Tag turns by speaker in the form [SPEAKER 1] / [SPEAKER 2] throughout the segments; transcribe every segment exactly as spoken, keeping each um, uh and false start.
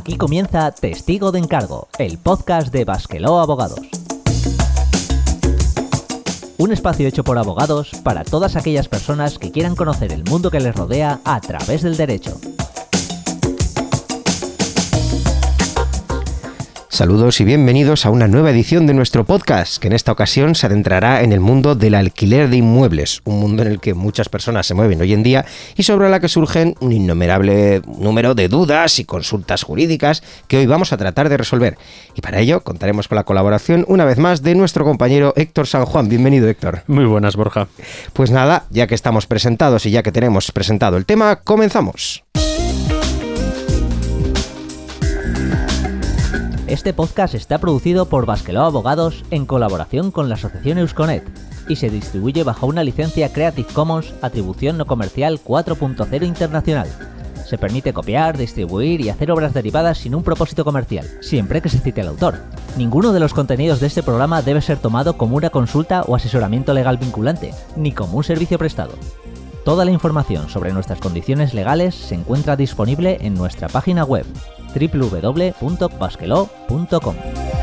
[SPEAKER 1] Aquí comienza Testigo de Encargo, el podcast de Basqueló Abogados. Un espacio hecho por abogados para todas aquellas personas que quieran conocer el mundo que les rodea a través del derecho.
[SPEAKER 2] Saludos y bienvenidos a una nueva edición de nuestro podcast, que en esta ocasión se adentrará en el mundo del alquiler de inmuebles, un mundo en el que muchas personas se mueven hoy en día y sobre la que surgen un innumerable número de dudas y consultas jurídicas que hoy vamos a tratar de resolver. Y para ello contaremos con la colaboración una vez más de nuestro compañero Héctor San Juan. Bienvenido, Héctor.
[SPEAKER 3] Muy buenas, Borja.
[SPEAKER 2] Pues nada, ya que estamos presentados y ya que tenemos presentado el tema, comenzamos.
[SPEAKER 1] Este podcast está producido por Basqueló Abogados en colaboración con la asociación Eusconet y se distribuye bajo una licencia Creative Commons Atribución No Comercial cuatro punto cero Internacional. Se permite copiar, distribuir y hacer obras derivadas sin un propósito comercial, siempre que se cite al autor. Ninguno de los contenidos de este programa debe ser tomado como una consulta o asesoramiento legal vinculante, ni como un servicio prestado. Toda la información sobre nuestras condiciones legales se encuentra disponible en nuestra página web doble u doble u doble u punto basqueló punto com.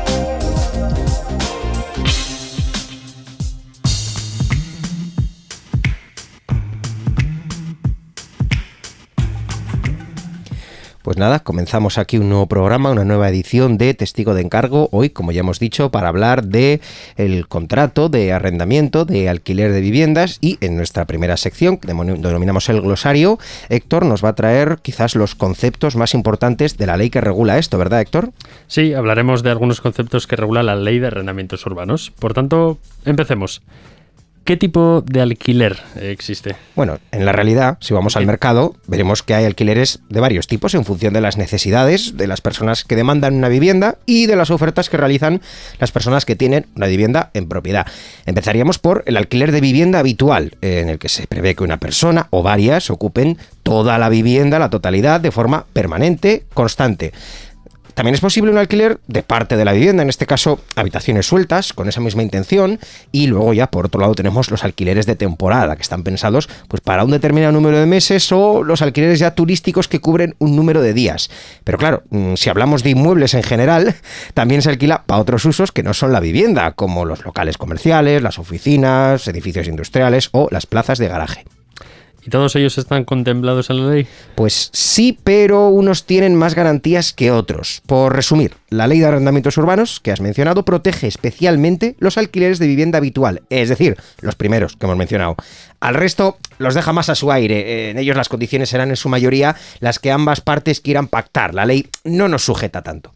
[SPEAKER 2] Pues nada, comenzamos aquí un nuevo programa, una nueva edición de Testigo de Encargo. Hoy, como ya hemos dicho, para hablar de el contrato de arrendamiento, de alquiler de viviendas, y en nuestra primera sección, que denominamos el glosario, Héctor nos va a traer quizás los conceptos más importantes de la ley que regula esto, ¿verdad, Héctor?
[SPEAKER 3] Sí, hablaremos de algunos conceptos que regula la ley de arrendamientos urbanos. Por tanto, empecemos. ¿Qué tipo de alquiler existe?
[SPEAKER 2] Bueno, en la realidad, si vamos al mercado, veremos que hay alquileres de varios tipos en función de las necesidades de las personas que demandan una vivienda y de las ofertas que realizan las personas que tienen una vivienda en propiedad. Empezaríamos por el alquiler de vivienda habitual, en el que se prevé que una persona o varias ocupen toda la vivienda, la totalidad, de forma permanente, constante. También es posible un alquiler de parte de la vivienda, en este caso habitaciones sueltas, con esa misma intención, y luego ya por otro lado tenemos los alquileres de temporada, que están pensados pues para un determinado número de meses, o los alquileres ya turísticos que cubren un número de días. Pero claro, si hablamos de inmuebles en general, también se alquila para otros usos que no son la vivienda, como los locales comerciales, las oficinas, edificios industriales o las plazas de garaje.
[SPEAKER 3] ¿Y todos ellos están contemplados en la ley?
[SPEAKER 2] Pues sí, pero unos tienen más garantías que otros. Por resumir, la ley de arrendamientos urbanos que has mencionado protege especialmente los alquileres de vivienda habitual, es decir, los primeros que hemos mencionado. Al resto los deja más a su aire. En ellos las condiciones serán en su mayoría las que ambas partes quieran pactar. La ley no nos sujeta tanto.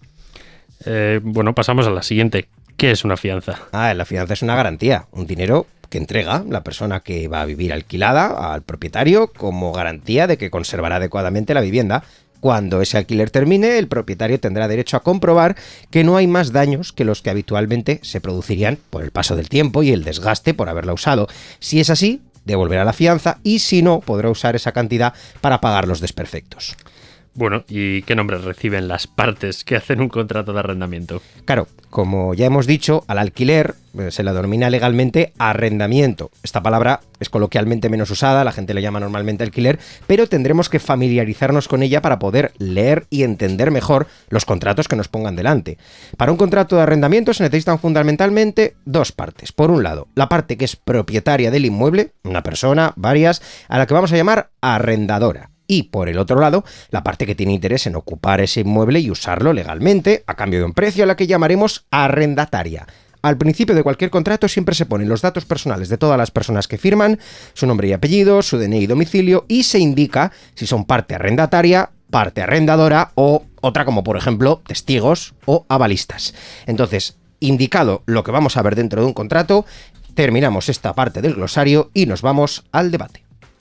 [SPEAKER 3] Eh, bueno, pasamos a la siguiente. ¿Qué es una fianza?
[SPEAKER 2] Ah, la fianza es una garantía, un dinero que entrega la persona que va a vivir alquilada al propietario como garantía de que conservará adecuadamente la vivienda. Cuando ese alquiler termine, el propietario tendrá derecho a comprobar que no hay más daños que los que habitualmente se producirían por el paso del tiempo y el desgaste por haberla usado. Si es así, devolverá la fianza, y si no, podrá usar esa cantidad para pagar los desperfectos.
[SPEAKER 3] Bueno, ¿y qué nombres reciben las partes que hacen un contrato de arrendamiento?
[SPEAKER 2] Claro, como ya hemos dicho, al alquiler eh, se le denomina legalmente arrendamiento. Esta palabra es coloquialmente menos usada, la gente le llama normalmente alquiler, pero tendremos que familiarizarnos con ella para poder leer y entender mejor los contratos que nos pongan delante. Para un contrato de arrendamiento se necesitan fundamentalmente dos partes. Por un lado, la parte que es propietaria del inmueble, una persona, varias, a la que vamos a llamar arrendadora. Y por el otro lado, la parte que tiene interés en ocupar ese inmueble y usarlo legalmente a cambio de un precio, a la que llamaremos arrendataria. Al principio de cualquier contrato siempre se ponen los datos personales de todas las personas que firman, su nombre y apellido, su D N I y domicilio, y se indica si son parte arrendataria, parte arrendadora o otra, como por ejemplo testigos o avalistas. Entonces, indicado lo que vamos a ver dentro de un contrato, terminamos esta parte del glosario y nos vamos al debate.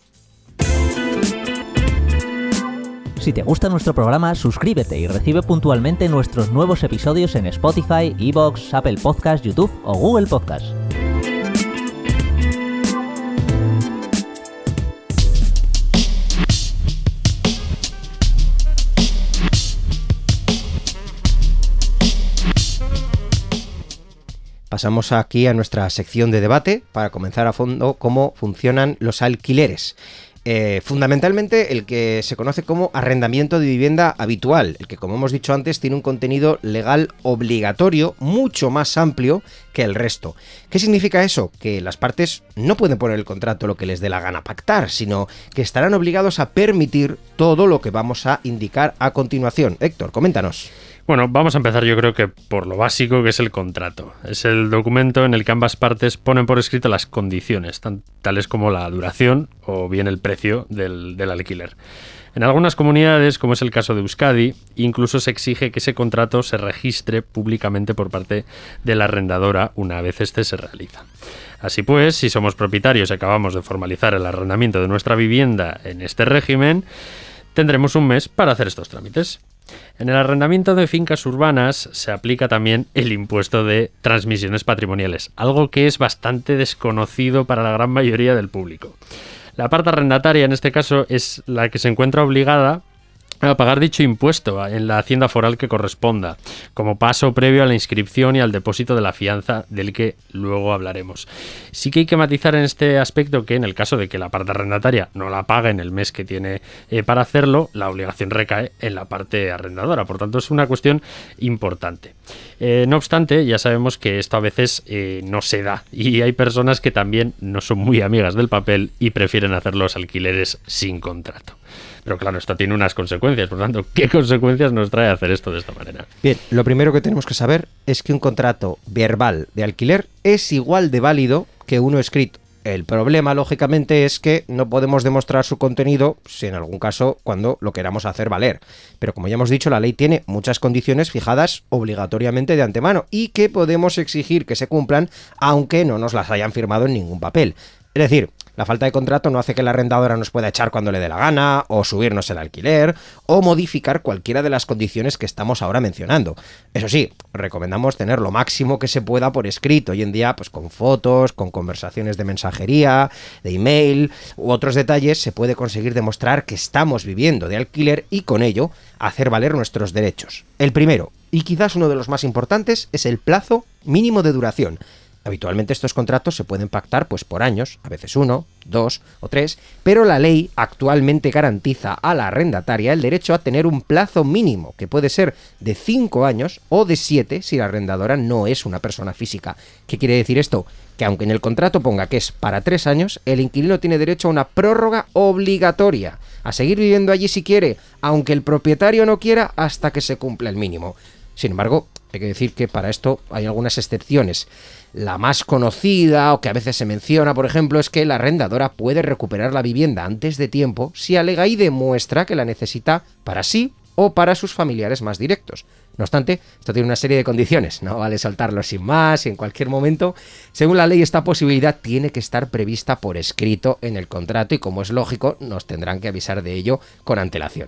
[SPEAKER 1] Si te gusta nuestro programa, suscríbete y recibe puntualmente nuestros nuevos episodios en Spotify, iVoox, Apple Podcasts, YouTube o Google Podcasts.
[SPEAKER 2] Pasamos aquí a nuestra sección de debate para comenzar a fondo cómo funcionan los alquileres. Eh, fundamentalmente el que se conoce como arrendamiento de vivienda habitual, el que, como hemos dicho antes, tiene un contenido legal obligatorio mucho más amplio que el resto. ¿Qué significa eso? Que las partes no pueden poner en el contrato lo que les dé la gana pactar, sino que estarán obligados a permitir todo lo que vamos a indicar a continuación. Héctor, coméntanos.
[SPEAKER 3] Bueno, vamos a empezar yo creo que por lo básico, que es el contrato. Es el documento en el que ambas partes ponen por escrito las condiciones, tan, tales como la duración o bien el precio del, del alquiler. En algunas comunidades, como es el caso de Euskadi, incluso se exige que ese contrato se registre públicamente por parte de la arrendadora una vez este se realiza. Así pues, si somos propietarios y acabamos de formalizar el arrendamiento de nuestra vivienda en este régimen, tendremos un mes para hacer estos trámites. En el arrendamiento de fincas urbanas se aplica también el impuesto de transmisiones patrimoniales, algo que es bastante desconocido para la gran mayoría del público. La parte arrendataria en este caso es la que se encuentra obligada a pagar dicho impuesto en la hacienda foral que corresponda, como paso previo a la inscripción y al depósito de la fianza, del que luego hablaremos. Sí que hay que matizar en este aspecto que en el caso de que la parte arrendataria no la pague en el mes que tiene eh, para hacerlo, la obligación recae en la parte arrendadora. Por tanto, es una cuestión importante. Eh, no obstante, ya sabemos que esto a veces eh, no se da, y hay personas que también no son muy amigas del papel y prefieren hacer los alquileres sin contrato. Pero claro, esto tiene unas consecuencias, por lo tanto, ¿qué consecuencias nos trae hacer esto de esta manera?
[SPEAKER 2] Bien, lo primero que tenemos que saber es que un contrato verbal de alquiler es igual de válido que uno escrito. El problema, lógicamente, es que no podemos demostrar su contenido, si en algún caso, cuando lo queramos hacer valer. Pero como ya hemos dicho, la ley tiene muchas condiciones fijadas obligatoriamente de antemano y que podemos exigir que se cumplan, aunque no nos las hayan firmado en ningún papel. Es decir, la falta de contrato no hace que la arrendadora nos pueda echar cuando le dé la gana, o subirnos el alquiler, o modificar cualquiera de las condiciones que estamos ahora mencionando. Eso sí, recomendamos tener lo máximo que se pueda por escrito, hoy en día pues con fotos, con conversaciones de mensajería, de email u otros detalles se puede conseguir demostrar que estamos viviendo de alquiler y con ello hacer valer nuestros derechos. El primero, y quizás uno de los más importantes, es el plazo mínimo de duración. Habitualmente estos contratos se pueden pactar pues por años, a veces uno, dos o tres, pero la ley actualmente garantiza a la arrendataria el derecho a tener un plazo mínimo, que puede ser de cinco años o de siete si la arrendadora no es una persona física. ¿Qué quiere decir esto? Que aunque en el contrato ponga que es para tres años, el inquilino tiene derecho a una prórroga obligatoria, a seguir viviendo allí si quiere, aunque el propietario no quiera, hasta que se cumpla el mínimo. Sin embargo, hay que decir que para esto hay algunas excepciones. La más conocida, o que a veces se menciona, por ejemplo, es que la arrendadora puede recuperar la vivienda antes de tiempo si alega y demuestra que la necesita para sí o para sus familiares más directos. No obstante, esto tiene una serie de condiciones, no vale soltarlo sin más y en cualquier momento. Según la ley, esta posibilidad tiene que estar prevista por escrito en el contrato y, como es lógico, nos tendrán que avisar de ello con antelación.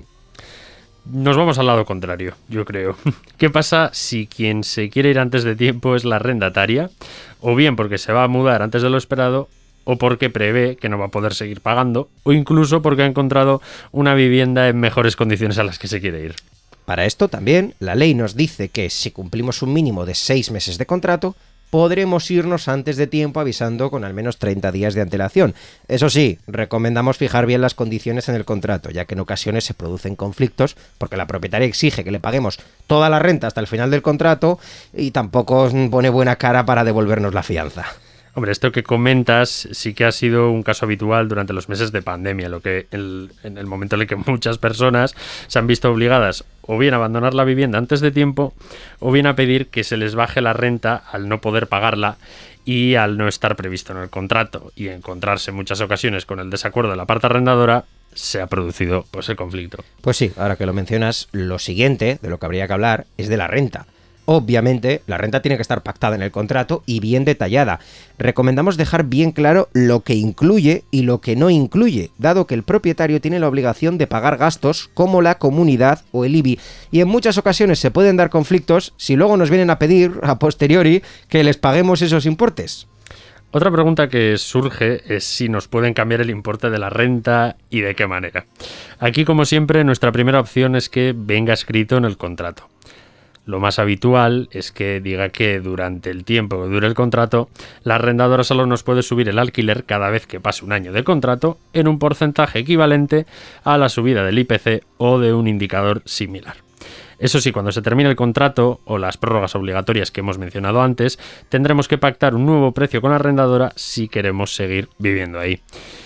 [SPEAKER 3] Nos vamos al lado contrario, yo creo. ¿Qué pasa si quien se quiere ir antes de tiempo es la arrendataria? O bien porque se va a mudar antes de lo esperado, o porque prevé que no va a poder seguir pagando, o incluso porque ha encontrado una vivienda en mejores condiciones a las que se quiere ir.
[SPEAKER 2] Para esto también la ley nos dice que si cumplimos un mínimo de seis meses de contrato, podremos irnos antes de tiempo avisando con al menos treinta días de antelación. Eso sí, recomendamos fijar bien las condiciones en el contrato, ya que en ocasiones se producen conflictos porque la propietaria exige que le paguemos toda la renta hasta el final del contrato y tampoco pone buena cara para devolvernos la fianza.
[SPEAKER 3] Hombre, esto que comentas sí que ha sido un caso habitual durante los meses de pandemia, lo que el, en el momento en el que muchas personas se han visto obligadas o bien a abandonar la vivienda antes de tiempo o bien a pedir que se les baje la renta al no poder pagarla y al no estar previsto en el contrato y encontrarse en muchas ocasiones con el desacuerdo de la parte arrendadora, se ha producido pues el conflicto.
[SPEAKER 2] Pues sí, ahora que lo mencionas, lo siguiente de lo que habría que hablar es de la renta. Obviamente, la renta tiene que estar pactada en el contrato y bien detallada. Recomendamos dejar bien claro lo que incluye y lo que no incluye, dado que el propietario tiene la obligación de pagar gastos como la comunidad o el I B I, y en muchas ocasiones se pueden dar conflictos si luego nos vienen a pedir, a posteriori, que les paguemos esos importes.
[SPEAKER 3] Otra pregunta que surge es si nos pueden cambiar el importe de la renta y de qué manera. Aquí, como siempre, nuestra primera opción es que venga escrito en el contrato. Lo más habitual es que diga que durante el tiempo que dure el contrato, la arrendadora solo nos puede subir el alquiler cada vez que pase un año de contrato en un porcentaje equivalente a la subida del I P C o de un indicador similar. Eso sí, cuando se termine el contrato o las prórrogas obligatorias que hemos mencionado antes, tendremos que pactar un nuevo precio con la arrendadora si queremos seguir viviendo ahí.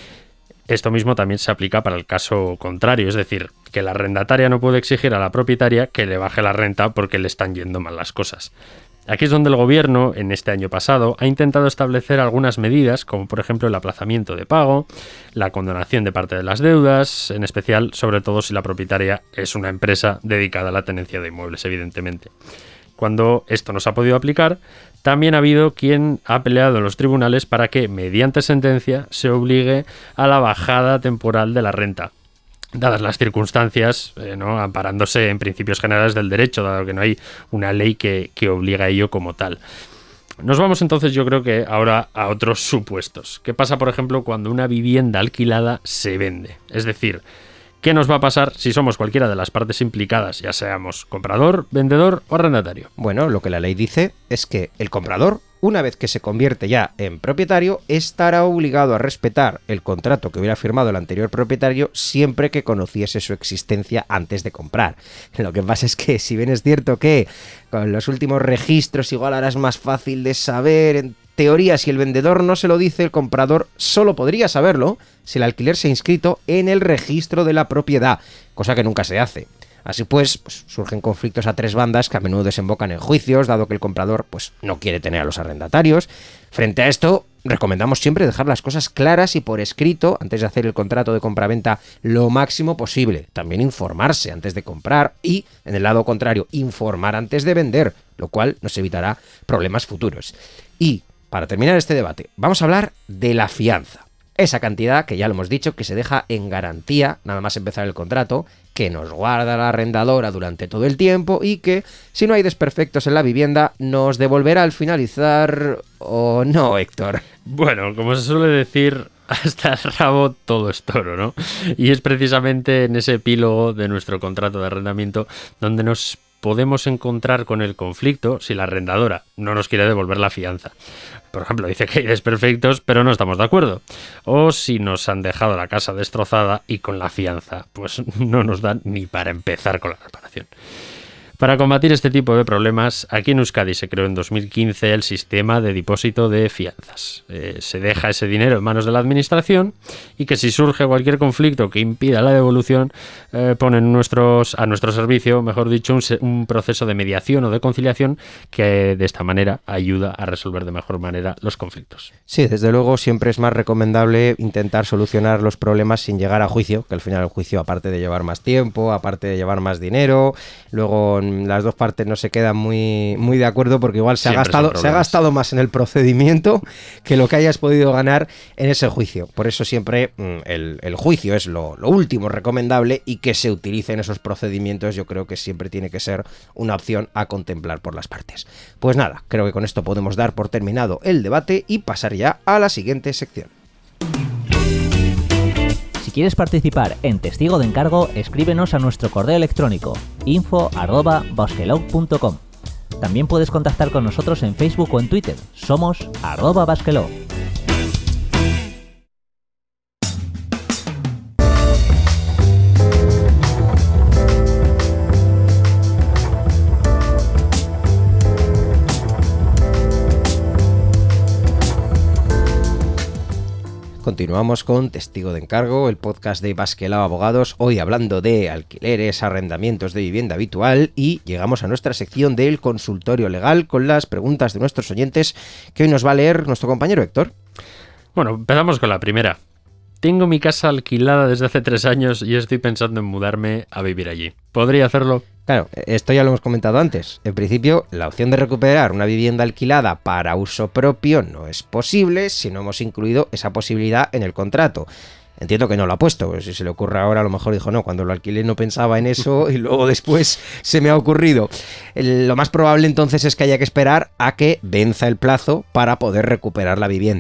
[SPEAKER 3] Esto mismo también se aplica para el caso contrario, es decir, que la arrendataria no puede exigir a la propietaria que le baje la renta porque le están yendo mal las cosas. Aquí es donde el gobierno, en este año pasado, ha intentado establecer algunas medidas, como por ejemplo el aplazamiento de pago, la condonación de parte de las deudas, en especial, sobre todo si la propietaria es una empresa dedicada a la tenencia de inmuebles, evidentemente. Cuando esto no se ha podido aplicar, también ha habido quien ha peleado en los tribunales para que, mediante sentencia, se obligue a la bajada temporal de la renta, dadas las circunstancias, eh, ¿no? amparándose en principios generales del derecho, dado que no hay una ley que, que obliga a ello como tal. Nos vamos entonces, yo creo que ahora a otros supuestos. ¿Qué pasa, por ejemplo, cuando una vivienda alquilada se vende? Es decir, ¿qué nos va a pasar si somos cualquiera de las partes implicadas, ya seamos comprador, vendedor o arrendatario?
[SPEAKER 2] Bueno, lo que la ley dice es que el comprador, una vez que se convierte ya en propietario, estará obligado a respetar el contrato que hubiera firmado el anterior propietario siempre que conociese su existencia antes de comprar. Lo que pasa es que, si bien es cierto que con los últimos registros igual ahora es más fácil de saber, en teoría, si el vendedor no se lo dice, el comprador solo podría saberlo si el alquiler se ha inscrito en el registro de la propiedad, cosa que nunca se hace. Así pues, pues, surgen conflictos a tres bandas que a menudo desembocan en juicios, dado que el comprador pues, no quiere tener a los arrendatarios. Frente a esto, recomendamos siempre dejar las cosas claras y por escrito antes de hacer el contrato de compraventa lo máximo posible. También informarse antes de comprar y, en el lado contrario, informar antes de vender, lo cual nos evitará problemas futuros. Y, para terminar este debate, vamos a hablar de la fianza. Esa cantidad, que ya lo hemos dicho, que se deja en garantía nada más empezar el contrato, que nos guarda la arrendadora durante todo el tiempo y que, si no hay desperfectos en la vivienda, nos devolverá al finalizar... ¿O no, Héctor?
[SPEAKER 3] Bueno, como se suele decir, hasta el rabo todo es toro, ¿no? Y es precisamente en ese epílogo de nuestro contrato de arrendamiento donde nos podemos encontrar con el conflicto si la arrendadora no nos quiere devolver la fianza. Por ejemplo, dice que hay desperfectos, pero no estamos de acuerdo. O si nos han dejado la casa destrozada y con la fianza, pues no nos dan ni para empezar con la reparación. Para combatir este tipo de problemas, aquí en Euskadi se creó en dos mil quince el sistema de depósito de fianzas. Eh, se deja ese dinero en manos de la administración y que si surge cualquier conflicto que impida la devolución, eh, ponen nuestros, a nuestro servicio, mejor dicho, un, un proceso de mediación o de conciliación que de esta manera ayuda a resolver de mejor manera los conflictos.
[SPEAKER 2] Sí, desde luego siempre es más recomendable intentar solucionar los problemas sin llegar a juicio, que al final el juicio, aparte de llevar más tiempo, aparte de llevar más dinero, luego las dos partes no se quedan muy, muy de acuerdo porque igual se ha, gastado, se ha gastado más en el procedimiento que lo que hayas podido ganar en ese juicio. Por eso siempre el, el juicio es lo, lo último recomendable y que se utilicen esos procedimientos yo creo que siempre tiene que ser una opción a contemplar por las partes. Pues nada, creo que con esto podemos dar por terminado el debate y pasar ya a la siguiente sección.
[SPEAKER 1] Si quieres participar en Testigo de Encargo, escríbenos a nuestro correo electrónico info arroba basquelog punto com. También puedes contactar con nosotros en Facebook o en Twitter. Somos arroba basquelog.
[SPEAKER 2] Continuamos con Testigo de Encargo, el podcast de Basquelao Abogados, hoy hablando de alquileres, arrendamientos de vivienda habitual y llegamos a nuestra sección del consultorio legal con las preguntas de nuestros oyentes que hoy nos va a leer nuestro compañero Héctor.
[SPEAKER 3] Bueno, empezamos con la primera. Tengo mi casa alquilada desde hace tres años y estoy pensando en mudarme a vivir allí. ¿Podría hacerlo?
[SPEAKER 2] Claro, esto ya lo hemos comentado antes. En principio, la opción de recuperar una vivienda alquilada para uso propio no es posible si no hemos incluido esa posibilidad en el contrato. Entiendo que no lo ha puesto, pero si se le ocurre ahora a lo mejor dijo no, cuando lo alquilé no pensaba en eso y luego después se me ha ocurrido. Lo más probable entonces es que haya que esperar a que venza el plazo para poder recuperar la vivienda.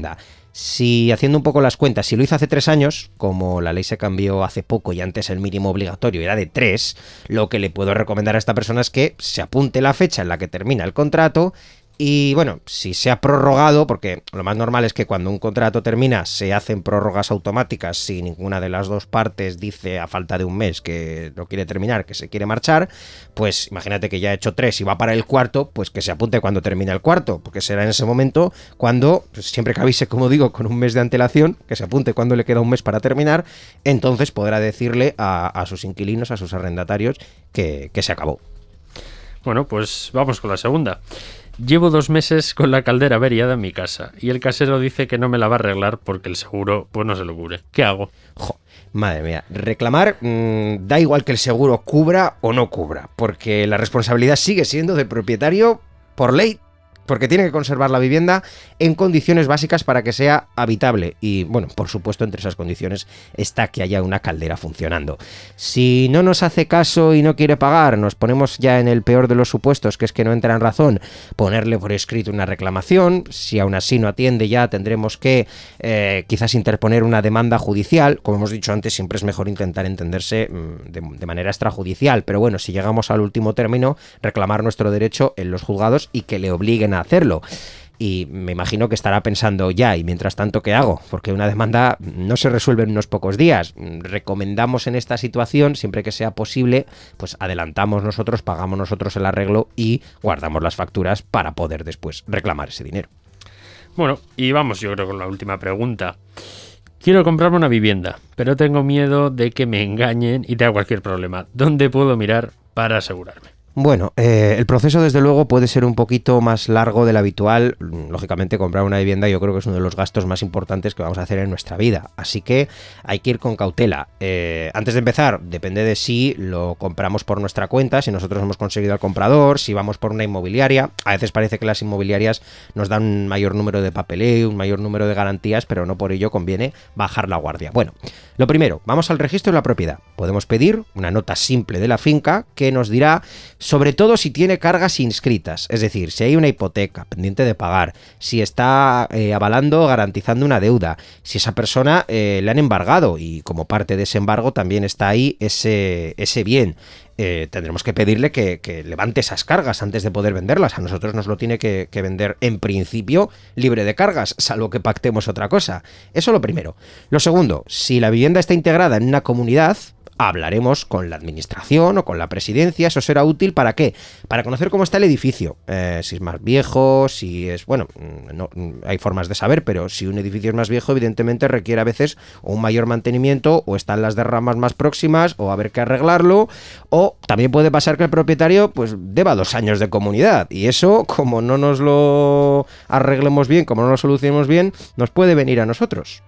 [SPEAKER 2] Si, haciendo un poco las cuentas, si lo hizo hace tres años, como la ley se cambió hace poco y antes el mínimo obligatorio era de tres, lo que le puedo recomendar a esta persona es que se apunte la fecha en la que termina el contrato. Y bueno, si se ha prorrogado, porque lo más normal es que cuando un contrato termina se hacen prórrogas automáticas si ninguna de las dos partes dice a falta de un mes que lo quiere terminar, que se quiere marchar, pues imagínate que ya ha hecho tres y va para el cuarto, pues que se apunte cuando termine el cuarto, porque será en ese momento cuando, pues siempre que avise, como digo, con un mes de antelación, que se apunte cuando le queda un mes para terminar, entonces podrá decirle a, a sus inquilinos, a sus arrendatarios, que, que se acabó.
[SPEAKER 3] Bueno, pues vamos con la segunda. Llevo dos meses con la caldera averiada en mi casa y el casero dice que no me la va a arreglar porque el seguro pues no se lo cubre. ¿Qué hago?
[SPEAKER 2] Jo, madre mía, reclamar mmm, da igual que el seguro cubra o no cubra, porque la responsabilidad sigue siendo del propietario por ley, porque tiene que conservar la vivienda en condiciones básicas para que sea habitable. Y bueno, por supuesto, entre esas condiciones está que haya una caldera funcionando. Si no nos hace caso y no quiere pagar, nos ponemos ya en el peor de los supuestos, que es que no entra en razón, ponerle por escrito una reclamación. Si aún así no atiende, ya tendremos que eh, quizás interponer una demanda judicial. Como hemos dicho antes, siempre es mejor intentar entenderse de, de manera extrajudicial. Pero bueno, si llegamos al último término, reclamar nuestro derecho en los juzgados y que le obliguen a hacerlo. Y me imagino que estará pensando ya, y mientras tanto, ¿qué hago? Porque una demanda no se resuelve en unos pocos días. Recomendamos en esta situación, siempre que sea posible, pues adelantamos nosotros, pagamos nosotros el arreglo y guardamos las facturas para poder después reclamar ese dinero.
[SPEAKER 3] Bueno, y vamos yo creo con la última pregunta. Quiero comprarme una vivienda, pero tengo miedo de que me engañen y tenga cualquier problema. ¿Dónde puedo mirar para asegurarme?
[SPEAKER 2] Bueno, eh, el proceso desde luego puede ser un poquito más largo del habitual. Lógicamente, comprar una vivienda yo creo que es uno de los gastos más importantes que vamos a hacer en nuestra vida. Así que hay que ir con cautela. Eh, antes de empezar, depende de si lo compramos por nuestra cuenta, si nosotros hemos conseguido al comprador, si vamos por una inmobiliaria. A veces parece que las inmobiliarias nos dan un mayor número de papeleo, un mayor número de garantías, pero no por ello conviene bajar la guardia. Bueno, lo primero, vamos al registro de la propiedad. Podemos pedir una nota simple de la finca que nos dirá sobre todo si tiene cargas inscritas, es decir, si hay una hipoteca pendiente de pagar, si está eh, avalando, garantizando una deuda, si esa persona eh, le han embargado y como parte de ese embargo también está ahí ese, ese bien. Eh, tendremos que pedirle que, que levante esas cargas antes de poder venderlas. A nosotros nos lo tiene que, que vender en principio libre de cargas, salvo que pactemos otra cosa. Eso lo primero. Lo segundo, si la vivienda está integrada en una comunidad, hablaremos con la administración o con la presidencia. Eso será útil, ¿para qué? Para conocer cómo está el edificio, eh, si es más viejo, si es, bueno, no, hay formas de saber, pero si un edificio es más viejo, evidentemente requiere a veces un mayor mantenimiento, o están las derramas más próximas, o haber que arreglarlo, o también puede pasar que el propietario pues deba dos años de comunidad, y eso, como no nos lo arreglemos bien, como no lo solucionemos bien, nos puede venir a nosotros.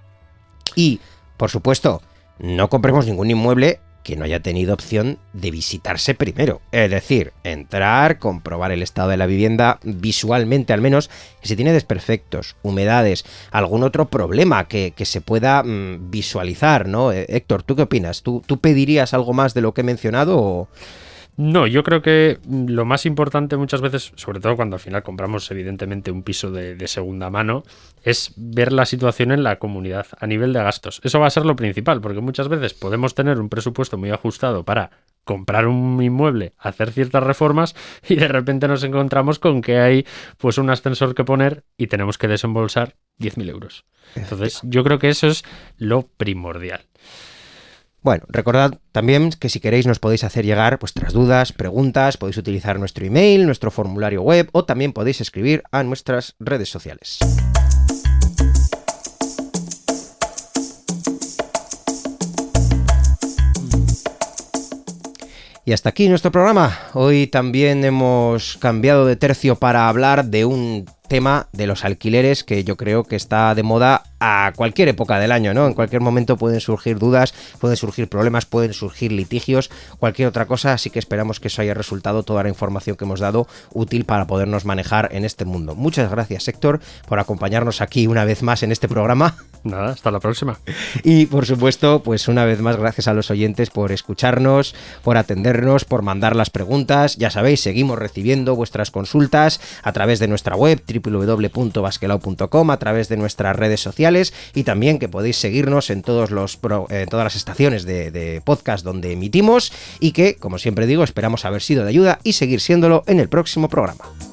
[SPEAKER 2] Y, por supuesto, no compremos ningún inmueble que no haya tenido opción de visitarse primero. Es decir, entrar, comprobar el estado de la vivienda visualmente al menos, que si tiene desperfectos, humedades, algún otro problema que, que se pueda mmm, visualizar, ¿no? Eh, Héctor, ¿tú qué opinas? ¿Tú, ¿Tú pedirías algo más de lo que he mencionado o...?
[SPEAKER 3] No, yo creo que lo más importante muchas veces, sobre todo cuando al final compramos evidentemente un piso de, de segunda mano, es ver la situación en la comunidad a nivel de gastos. Eso va a ser lo principal, porque muchas veces podemos tener un presupuesto muy ajustado para comprar un inmueble, hacer ciertas reformas y de repente nos encontramos con que hay pues un ascensor que poner y tenemos que desembolsar diez mil euros. Entonces yo creo que eso es lo primordial.
[SPEAKER 2] Bueno, recordad también que si queréis nos podéis hacer llegar vuestras dudas, preguntas, podéis utilizar nuestro email, nuestro formulario web o también podéis escribir a nuestras redes sociales. Y hasta aquí nuestro programa. Hoy también hemos cambiado de tercio para hablar de un tema de los alquileres que yo creo que está de moda a cualquier época del año, ¿no? En cualquier momento pueden surgir dudas, pueden surgir problemas, pueden surgir litigios, cualquier otra cosa, así que esperamos que eso haya resultado, toda la información que hemos dado, útil para podernos manejar en este mundo. Muchas gracias, Héctor, por acompañarnos aquí una vez más en este programa.
[SPEAKER 3] Nada, hasta la próxima.
[SPEAKER 2] Y por supuesto, pues una vez más, gracias a los oyentes por escucharnos, por atendernos, por mandar las preguntas. Ya sabéis, seguimos recibiendo vuestras consultas a través de nuestra web doble u doble u doble u punto basquelao punto com, a través de nuestras redes sociales, y también que podéis seguirnos en todos los pro, eh, todas las estaciones de, de podcast donde emitimos, y que, como siempre digo, esperamos haber sido de ayuda y seguir siéndolo en el próximo programa.